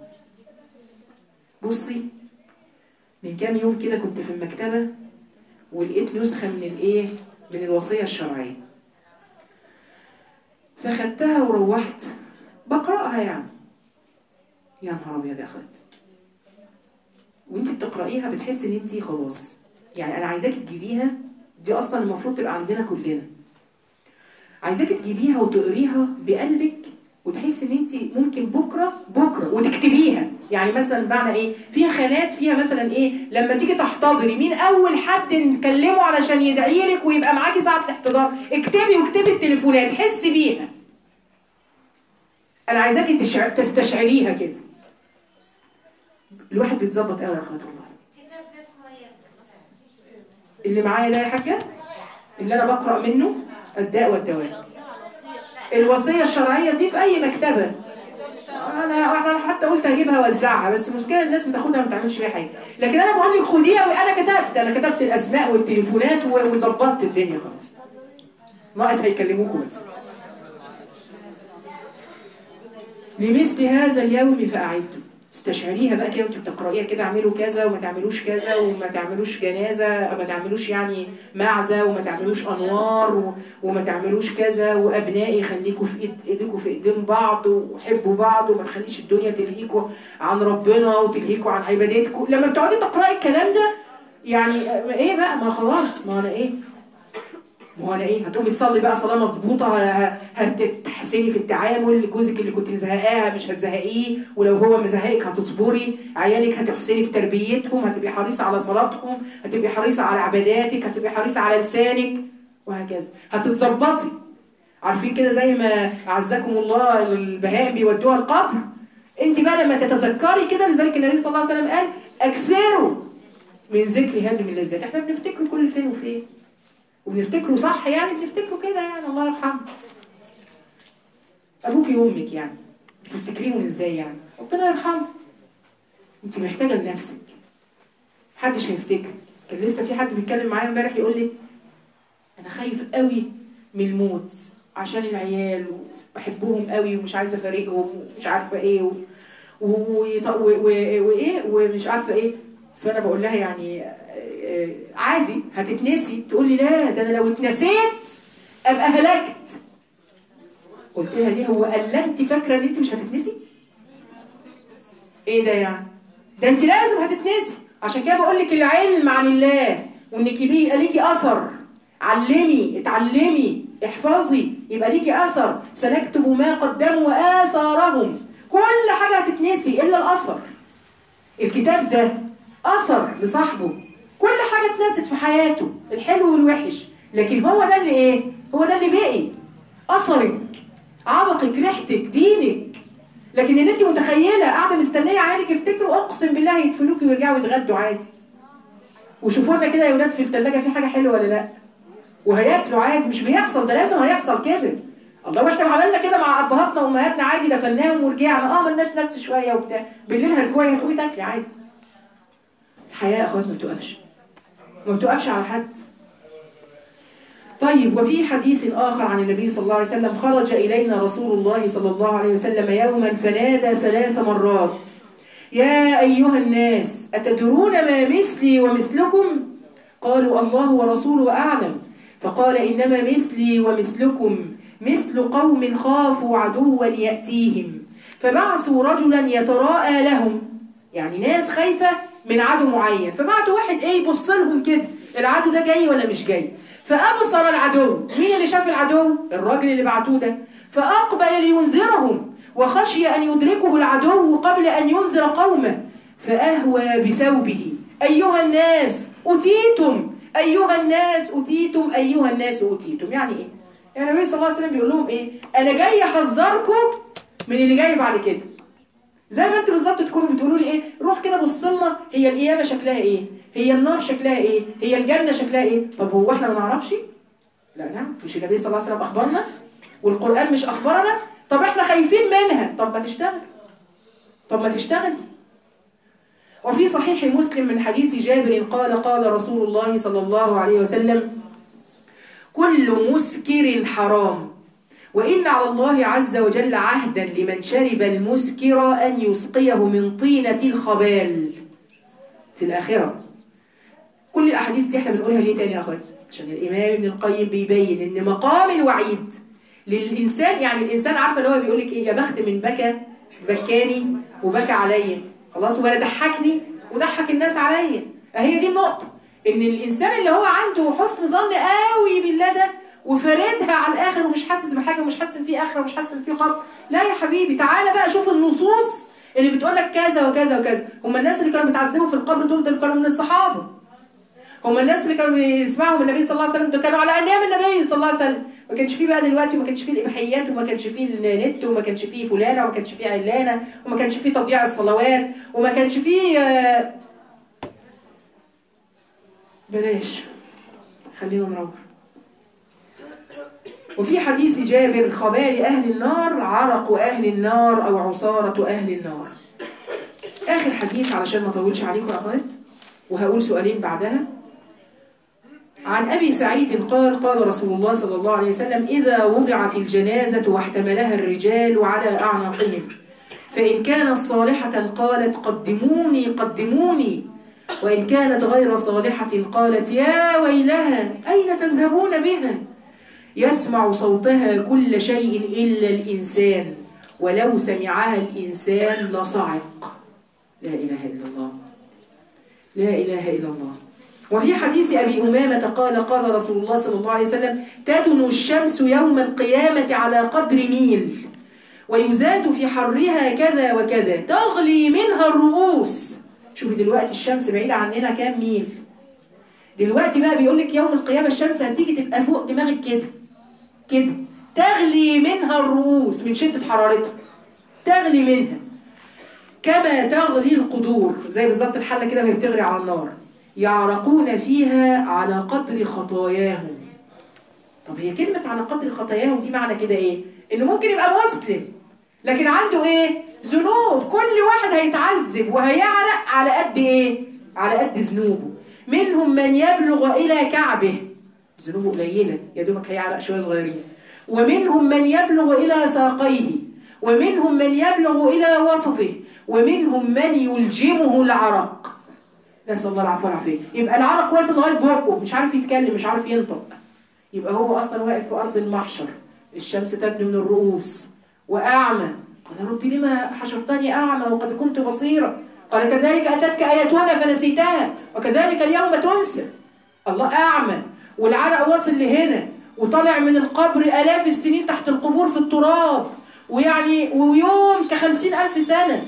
بصي، من كام يوم كده كنت في المكتبة ولقيت نسخة من الإيه؟ من الوصية الشرعية، فخدتها وروحت بقرأها. يعني يا نهار أبيض يا أخوات، وانت بتقرأيها بتحس ان انت خلاص، يعني أنا عايزاك تجيبيها، دي أصلا المفروض تبقى عندنا كلنا، عايزاك تجيبيها وتقريها بقلبك وتحس ان انت ممكن بكره بكره وتكتبيها. يعني مثلا معنى ايه؟ فيها خانات، فيها مثلا ايه؟ لما تيجي تحتضري مين اول حد نكلمه علشان يدعي لك ويبقى معاكي ساعه الاحتضار، اكتبي واكتبي التليفونات، حسي بيها. انا عايزاكي تشع... تستشعريها كده. الواحد بيتظبط قوي يا اخوات والله. اللي معايا ده يا حاجه اللي انا بقرا منه الداء والدواء، الوصية الشرعية دي في أي مكتبة. أنا أنا حتى قلت هجيبها وأوزعها، بس المشكلة الناس بتاخدها ما بتعملش بيها حاجة. لكن أنا بقول لك خديها، وأنا كتبت أنا كتبت الأسماء والتليفونات وظبطت الدنيا خلاص. ناقص هيكلموكوا بس. لمثل هذا اليوم فأعدوا. استشعريها بقى كده وانتوا بتقرأيها كده، اعملوا كذا وما تعملوش كذا، وما تعملوش جنازة، وما تعملوش يعني معزة، وما تعملوش أنوار، وما تعملوش كذا، وأبنائي خليكوا في إيد إيديكوا في إيدين بعض، وحبوا بعض، وما تخليش الدنيا تلهيكوا عن ربنا وتلهيكوا عن عبادتكم. لما بتقعدي تقرأي الكلام ده يعني إيه بقى؟ ما خلاص، ما أنا إيه؟ ما هو انا ايه؟ هتقومي تصلي بقى صلاه مظبوطه، هتحسني في التعامل، جوزك اللي كنت مزهقاه مش هتزهقيه، ولو هو مزهقك هتصبري، عيالك هتحسني في تربيتهم، هتبقي حريصه على صلاتهم، هتبقي حريصه على عباداتك، هتبقي حريصه على لسانك، وهكذا هتتظبطي. عارفين كده زي ما اعزكم الله البهائم بيودوها القبر، انت بقى لما تتذكري كده، لذلك النبي صلى الله عليه وسلم قال: اكثروا من ذكر هادم اللذات. احنا بنفتكره كل فين وفين، وبنفتكره صح، يعني بنفتكره كده، يعني الله يرحمه ابوكي وامك، يعني بتفتكريهم ازاي؟ يعني ربنا يرحمه. انت محتاجه لنفسك، محدش هيفتكر. كان لسه في حد بيتكلم معايا امبارح يقول لي: انا خايف قوي من الموت عشان العيال وبحبهم قوي ومش عايزه افارقهم ومش عارفه ايه و... و... و... وايه ومش عارفه ايه. فانا بقول لها يعني عادي هتتنسي. تقول لي: لا، ده انا لو اتنسيت ابقى هلكت. قلت لها: ليه؟ هو قال لا انت فاكره ان انت مش هتتنسي؟ ايه ده يعني؟ ده انت لازم هتتنسي. عشان كده بقول لك العلم عن الله، وانك يبقى ليكي اثر. علمي، اتعلمي، احفظي، يبقى ليكي اثر. سنكتب ما قدموا واثارهم. كل حاجه هتتنسي الا الاثر. الكتاب ده اثر لصاحبه، كل حاجه اتنست في حياته، الحلو والوحش، لكن هو ده اللي ايه؟ هو ده اللي بقي اثرك، عبقك، ريحتك، دينك. لكن ان انت متخيله قاعده مستنيه عيالك يفتكروا، اقسم بالله يدفنوكي ويرجعوا يتغدوا عادي. وشوفوا لنا كده يا ولاد في الثلاجه في حاجه حلوه ولا لا، وهياكلوا عادي. مش بيحصل ده، لازم هيحصل كده. الله، واحنا عملنا كده مع ابهاتنا وامهاتنا عادي، دفناهم ورجعنا، اه مالناش نفس شويه وبتاع، بالليل هتجوعي هتقومي تاكلي عادي. الحياه يا اخوات ما بتوقفش، ما بتوقفش على حد. طيب، وفي حديث آخر عن النبي صلى الله عليه وسلم: خرج إلينا رسول الله صلى الله عليه وسلم يوما فنادى ثلاث مرات: يا أيها الناس، أتدرون ما مثلي ومثلكم؟ قالوا: الله ورسوله أعلم. فقال: إنما مثلي ومثلكم مثل قوم خافوا عدوا يأتيهم فبعثوا رجلا يتراءى لهم، يعني ناس خايفة من عدو معين، فبعتوا واحد ايه يبص لهم كده العدو ده جاي ولا مش جاي. فأبصر العدو، مين اللي شاف العدو؟ الراجل اللي بعتوه ده. فأقبل لينذرهم وخشي أن يدركه العدو قبل أن ينذر قومه فأهوى بثوبه أيها الناس أتيتم أيها الناس أتيتم أيها الناس أتيتم. يعني إيه؟ يعني النبي صلى الله عليه وسلم بيقول لهم إيه؟ أنا جاي أحذركم من اللي جاي بعد كده. زي ما انتوا بالظبط تكونوا بتقولوا لي ايه، روح كده بص لنا هي القيامه شكلها ايه؟ هي النار شكلها ايه؟ هي الجنه شكلها ايه؟ طب هو احنا ما نعرفش؟ لا نعم، مش النبي صلى الله عليه وسلم اخبرنا؟ والقران مش اخبرنا؟ طب احنا خايفين منها، طب ما تشتغل. طب ما تشتغل. وفي صحيح مسلم من حديث جابر قال قال رسول الله صلى الله عليه وسلم: كل مسكر حرام، وإن على الله عز وجل عهدا لمن شرب المسكر أن يسقيه من طينة الخبال في الآخرة. كل الأحاديث دي احنا بنقولها ليه تاني يا أخوات؟ عشان الإمام ابن القيم بيبين إن مقام الوعيد للإنسان، يعني الإنسان عارفة اللي هو بيقول لك إيه، يا بخت من بكى بكاني وبكى عليا خلاص، ولا ضحكني وضحك الناس عليا. أهي دي النقطة، إن الإنسان اللي هو عنده حسن ظن قوي بالله ده وفردها على الاخر ومش حاسس بحاجه ومش حاسس ان في اخره ومش حاسس ان في قبر، لا يا حبيبي تعالى بقى شوف النصوص اللي بتقول لك كذا وكذا وكذا. هم الناس اللي كانوا بيتعذبوا في القبر دول دول كانوا من الصحابه. هم الناس اللي كانوا بيسمعوا من النبي صلى الله عليه وسلم دول كانوا على ايام النبي صلى الله عليه وسلم. ما كانش فيه بقى دلوقتي، وما كانش فيه الاباحيات، وما كانش فيه النت، وما كانش فيه فلانه، وما كانش فيه علانه، وما كانش فيه تضييع الصلوات، وما كانش فيه آه بلاش خلينا نروح. وفي حديث جابر: خبال أهل النار عرق أهل النار أو عصارة أهل النار. آخر حديث علشان ما أطولش عليكم يا أخوات، وهقول سؤالين بعدها. عن أبي سعيد قال قال رسول الله صلى الله عليه وسلم: إذا وضعت الجنازة واحتملها الرجال على أعناقهم فإن كانت صالحة قالت قدموني قدموني، وإن كانت غير صالحة قالت يا ويلها أين تذهبون بها؟ يسمع صوتها كل شيء إلا الإنسان، ولو سمعها الإنسان لصعق. لا إله إلا الله، لا إله إلا الله. وفي حديث أبي أمامة قال قال رسول الله صلى الله عليه وسلم: تدن الشمس يوم القيامة على قدر ميل، ويزاد في حرها كذا وكذا، تغلي منها الرؤوس. شوفي دلوقتي الشمس بعيدة عننا كام ميل، دلوقتي بقى بيقول لك يوم القيامة الشمس هتيجي تبقى فوق دماغك كده كده، تغلي منها الرؤوس من شدة حرارتها، تغلي منها كما تغلي القدور، زي بالظبط الحلة كده وهي بتغلي على النار. يعرقون فيها على قدر خطاياهم. طب هي كلمة على قدر خطاياهم دي معنى كده ايه؟ انه ممكن يبقى مسلم لكن عنده ايه؟ ذنوب. كل واحد هيتعذب وهيعرق على قد ايه؟ على قد ذنوبه. منهم من يبلغ الى كعبه، ذنوبه قليله يا دوبك هيعرق شويه صغيرين، ومنهم من يبلغ الى ساقيه، ومنهم من يبلغ الى وسطه، ومنهم من يلجمه العرق. نسال الله العفو والعافيه. يبقى العرق واصل لغايه بقه، مش عارف يتكلم، مش عارف ينطق، يبقى هو اصلا واقف في ارض المحشر، الشمس تدنو من الرؤوس، واعمى. قال ربي لما حشرتني اعمى وقد كنت بصيرا؟ قال كذلك اتتك اياتنا فنسيتها وكذلك اليوم تنسى. الله اعمى والعرق واصل لهنا، وطالع من القبر الاف السنين تحت القبور في التراب، ويعني ويوم كخمسين الف سنه.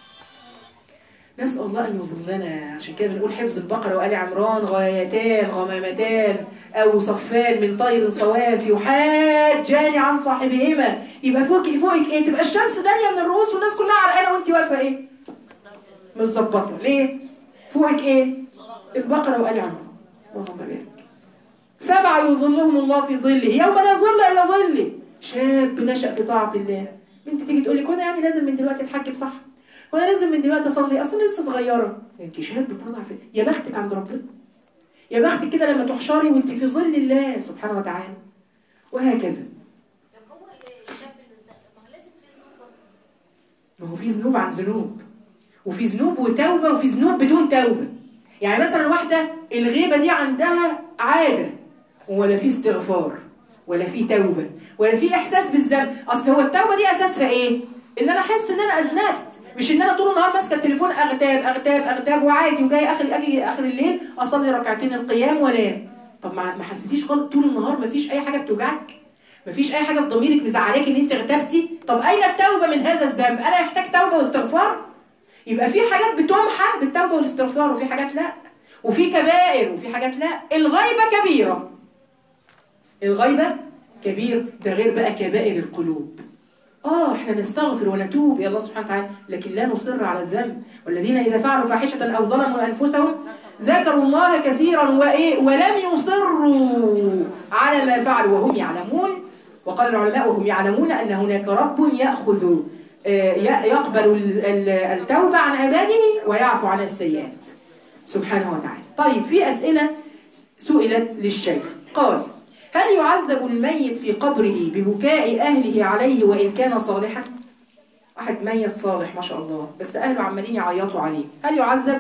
نسأل الله أن يظلنا. عشان كده بنقول حفظ البقرة وآل عمران غايتان غمامتان أو صفان من طير صواف يحاجان عن صاحبهما. يبقى فوقك فوقك إيه؟ تبقى الشمس دانية من الرؤوس والناس كلها عرقانة وأنت واقفة إيه؟ متظبطة. ليه؟ فوقك إيه؟ البقرة وآل عمران. اللهم بارك. سبعة يظلهم الله في ظله يوم لا ظل إلا ظله. شاب نشأ في طاعة الله. بنت تيجي تقول لك هو يعني لازم من دلوقتي أتحجب صح؟ وانا لازم من دلوقتي اصلي؟ اصلا لسه صغيره. انت شاب بتطلع في يا بختك عند ربنا، يا بختك كده لما تحشري وانت في ظل الله سبحانه وتعالى. وهكذا. طب هو الشاب اللي ما هو لازم في ذنوب. ما هو في ذنوب عن ذنوب، وفي ذنوب وتوبه، وفي ذنوب بدون توبه. يعني مثلا واحده الغيبه دي عندها عاده ولا في استغفار، ولا في توبة ولا في إحساس بالذنب. أصل هو التوبة دي أساسها إيه؟ إن أنا أحس إن أنا أذنبت، مش إن أنا طول النهار ماسكة التليفون أغتاب أغتاب أغتاب وعادي وجاي آخر أجي آخر الليل أصلي ركعتين القيام وأنام. طب ما ما حسيتيش غلط طول النهار؟ ما فيش أي حاجة بتوجعك؟ ما فيش أي حاجة في ضميرك مزعلاك إن أنت اغتبتي؟ طب أين التوبة من هذا الذنب؟ أنا يحتاج توبة واستغفار؟ يبقى في حاجات بتمحى بالتوبة والاستغفار وفي حاجات لا، وفي كبائر وفي حاجات لا. الغيبة كبيرة، الغيبة كبير، ده غير بقى كبائر القلوب. آه إحنا نستغفر ونتوب إلى الله سبحانه وتعالى، لكن لا نصر على الذنب. والذين إذا فعلوا فاحشة أو ظلموا أنفسهم ذكروا الله كثيرا وإيه ولم يصروا على ما فعلوا وهم يعلمون. وقال العلماء وهم يعلمون أن هناك رب يأخذ يقبل التوبة عن عباده ويعفو عن السيئات سبحانه وتعالى. طيب في أسئلة سئلت للشيخ. قال: هل يعذب الميت في قبره ببكاء أهله عليه وإن كان صالحا؟ واحد ميت صالح ما شاء الله بس أهله عمالين يعيطوا عليه، هل يعذب؟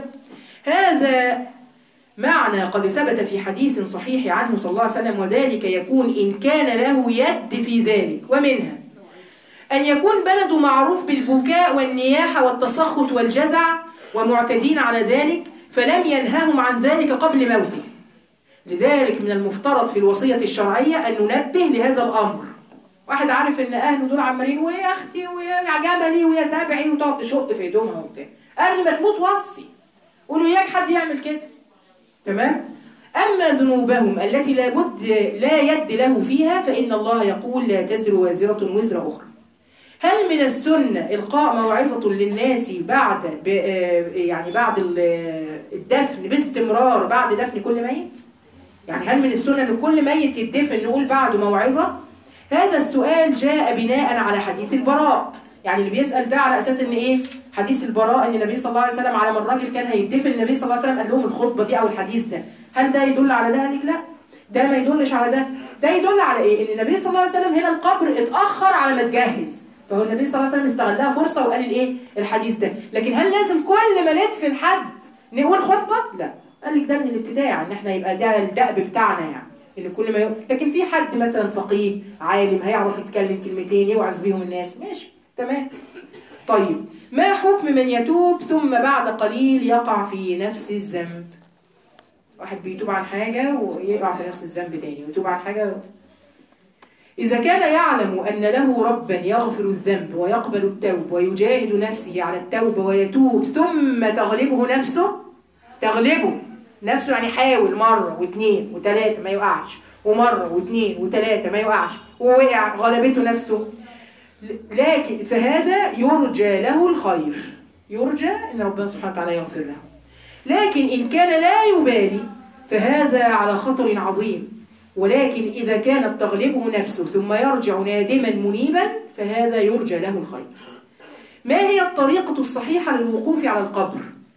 هذا معنى قد ثبت في حديث صحيح عنه صلى الله عليه وسلم، وذلك يكون إن كان له يد في ذلك. ومنها أن يكون بلده معروف بالبكاء والنياحة والتسخط والجزع ومعتدين على ذلك فلم ينههم عن ذلك قبل موته. لذلك من المفترض في الوصية الشرعية أن ننبه لهذا الأمر. واحد عارف إن أهله دول عمالين ويا أختي ويا جملي ويا سابعي وتقعد تشق في هدومها وبتاع، قبل ما تموت وصي قولوا إياك حد يعمل كده. تمام؟ أما ذنوبهم التي لا بد لا يد له فيها فإن الله يقول: لا تزر وازرة وزر أخرى. هل من السنة إلقاء موعظة للناس بعد يعني بعد الدفن باستمرار بعد دفن كل ميت؟ يعني هل من السنة أن كل ميت يدفن نقول بعده موعظة؟ هذا السؤال جاء بناء على حديث البراء. يعني اللي بيسأل ده على أساس أن إيه؟ حديث البراء أن النبي صلى الله عليه وسلم على ما الراجل كان هيدفن النبي صلى الله عليه وسلم قال لهم الخطبة دي أو الحديث ده. هل ده يدل على ده؟ قال لك لا، ده ما يدلش على ده. ده يدل على إيه؟ أن النبي صلى الله عليه وسلم هنا القبر اتأخر على ما تجهز، فهو النبي صلى الله عليه وسلم استغلها فرصة وقال الإيه؟ الحديث ده. لكن هل لازم كل ما ندفن حد نقول خطبة؟ لا، قال لك ده من الابتداع ان احنا يبقى ده الدأب بتاعنا، يعني ان كل ما ي... لكن في حد مثلا فقيه عالم هيعرف يتكلم كلمتين يوعظ بيهم الناس، ماشي تمام. طيب ما حكم من يتوب ثم بعد قليل يقع في نفس الذنب؟ واحد بيتوب عن حاجة ويقع في نفس الذنب تاني ويتوب عن حاجة. إذا كان يعلم أن له ربا يغفر الذنب ويقبل التوب ويجاهد نفسه على التوبة ويتوب ثم تغلبه نفسه، تغلبه نفسه يعني حاول مرة واثنين وثلاثة ما يقعش، ومرة واثنين وثلاثة ما يقعش ووقع غلبته نفسه، لكن فهذا يرجى له الخير، يرجى أن ربنا سبحانه وتعالى يغفر له. لكن إن كان لا يبالي فهذا على خطر عظيم. ولكن إذا كانت تغلبه نفسه ثم يرجع نادما منيبا فهذا يرجى له الخير. ما هي الطريقة الصحيحة للوقوف على القبر؟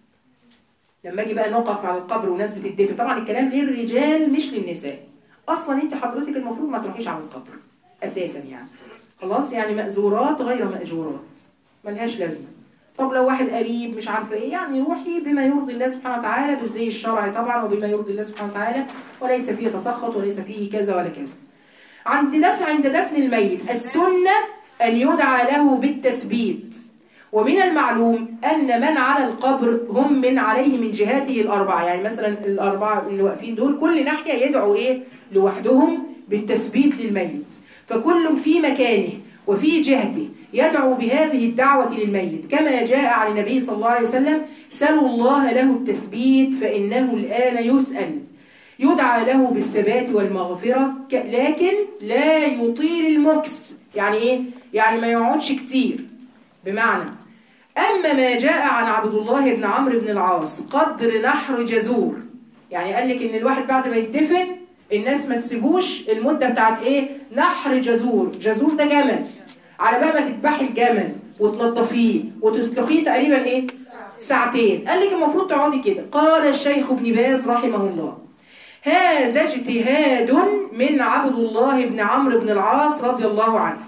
لما اجي بقى نقف على القبر وناس بتدفن، طبعا الكلام للرجال مش للنساء. اصلا انت حضرتك المفروض ما تروحيش على القبر اساسا، يعني خلاص، يعني مأزورات غير مأجورات ملهاش لازمه. طب لو واحد قريب مش عارفه ايه، يعني روحي بما يرضي الله سبحانه وتعالى بالزي الشرعي طبعا وبما يرضي الله سبحانه وتعالى، وليس فيه تسخط وليس فيه كذا ولا كذا. عند دفن عند دفن الميت السنه ان يدعى له بالتثبيت. ومن المعلوم أن من على القبر هم من عليه من جهاته الأربعة، يعني مثلا الأربعة اللي واقفين دول كل ناحية يدعو إيه لوحدهم بالتثبيت للميت، فكل في مكانه وفي جهته يدعو بهذه الدعوة للميت، كما جاء عن النبي صلى الله عليه وسلم: سلوا الله له التثبيت فإنه الآن يسأل. يدعى له بالثبات والمغفرة، لكن لا يطيل المكس. يعني إيه؟ يعني ما يقعدش كتير. بمعنى أما ما جاء عن عبد الله بن عمرو بن العاص قدر نحر جزور، يعني قال لك إن الواحد بعد ما يدفن الناس ما تسيبوش المدة بتاعت إيه؟ نحر جزور. جزور ده جمل، على بقى ما تذبحي الجمل وتنظفيه وتسلخيه تقريبا إيه؟ ساعتين. قال لك المفروض تقعدي كده. قال الشيخ ابن باز رحمه الله: هذا اجتهاد من عبد الله بن عمرو بن العاص رضي الله عنه،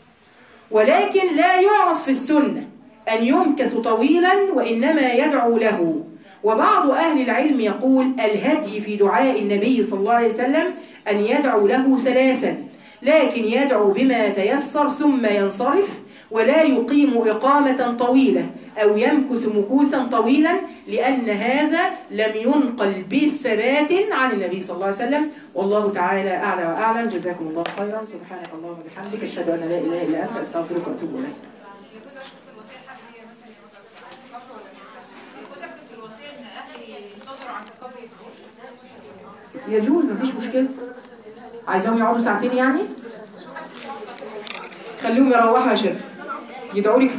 ولكن لا يعرف في السنة أن يمكث طويلا وإنما يدعو له. وبعض أهل العلم يقول الهدي في دعاء النبي صلى الله عليه وسلم أن يدعو له ثلاثا، لكن يدعو بما تيسر ثم ينصرف، ولا يقيم إقامة طويلة أو يمكث مكوثا طويلا، لأن هذا لم ينقل بثبات عن النبي صلى الله عليه وسلم. والله تعالى أعلى وأعلم. جزاكم الله خيرا. سبحانك اللهم وبحمدك، أشهد أن لا إله إلا أنت، أستغفرك وأتوب إليك. يجوز، مفيش مشكلة. عايزاهم يقعدوا ساعتين يعني؟ خليهم يروحوا يا شيخ، يدعوا لك.